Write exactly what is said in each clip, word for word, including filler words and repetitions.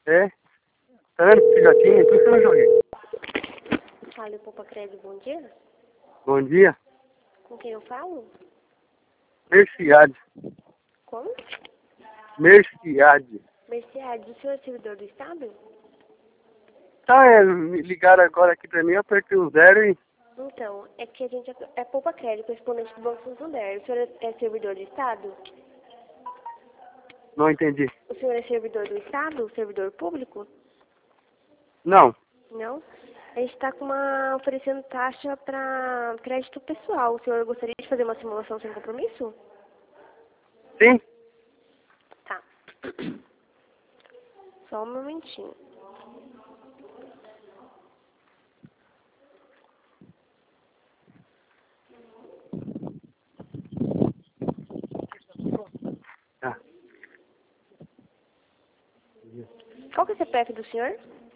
É. Tá vendo que filhotinho? Por isso que eu não joguei. Fala, Poupa Crédito, bom dia. Bom dia. Com quem eu falo? Merciade. Como? Merciade. Merceades, o senhor é servidor do Estado? Tá, é, me ligaram agora aqui pra mim, eu apertei o zero e... Então, é que a gente é, é Poupa Crédito, correspondente do Banco Santander. O senhor é, é servidor do Estado? Não entendi. O senhor é servidor do Estado? Servidor público? Não. Não? A gente está com uma oferecendo taxa para crédito pessoal. O senhor gostaria de fazer uma simulação sem compromisso? Sim? Tá. Só um momentinho. Tá. Qual que é o C P F do senhor?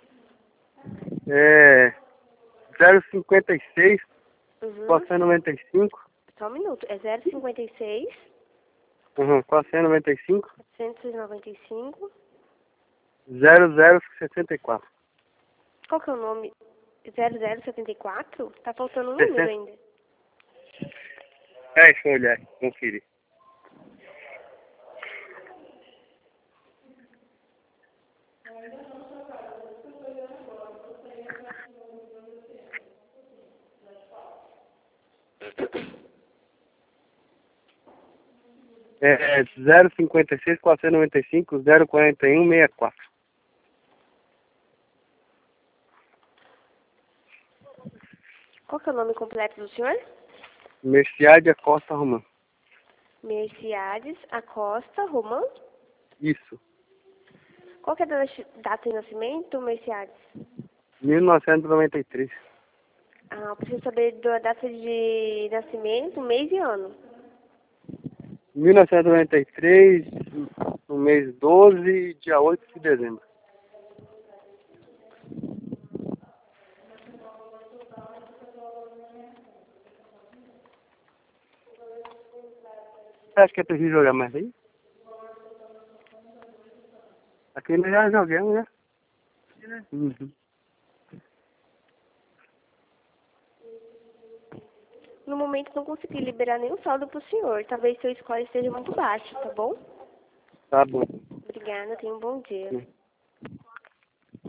É... zero cinquenta e seis, Uhum. quatrocentos e noventa e cinco. Só um minuto. É zero cinquenta e seis, Uhum, quatrocentos e noventa e cinco. quatrocentos e noventa e cinco. zero zero sessenta e quatro. Qual que é o nome? zero zero setenta e quatro? Tá faltando um número sessenta. ainda. É, deixa eu olhar, conferir. É zero cinquenta e seis, quatrocentos e noventa e cinco, zero quarenta e um, sessenta e quatro. Qual que é o nome completo do senhor? Merciade Acosta Romão. Merciades Acosta Romão. Isso. Qual que é a data data de nascimento, Merciades? mil novecentos e noventa e três. Ah, eu preciso saber da data de nascimento, mês e ano. mil novecentos e noventa e três, no mês doze, dia oito de dezembro. Você acha que é preciso jogar mais aí? Aqui nós já jogamos, né? Uhum. No momento não consegui liberar nenhum saldo pro senhor. Talvez seu score esteja muito baixo, tá bom? Tá bom. Obrigada, tenha um bom dia.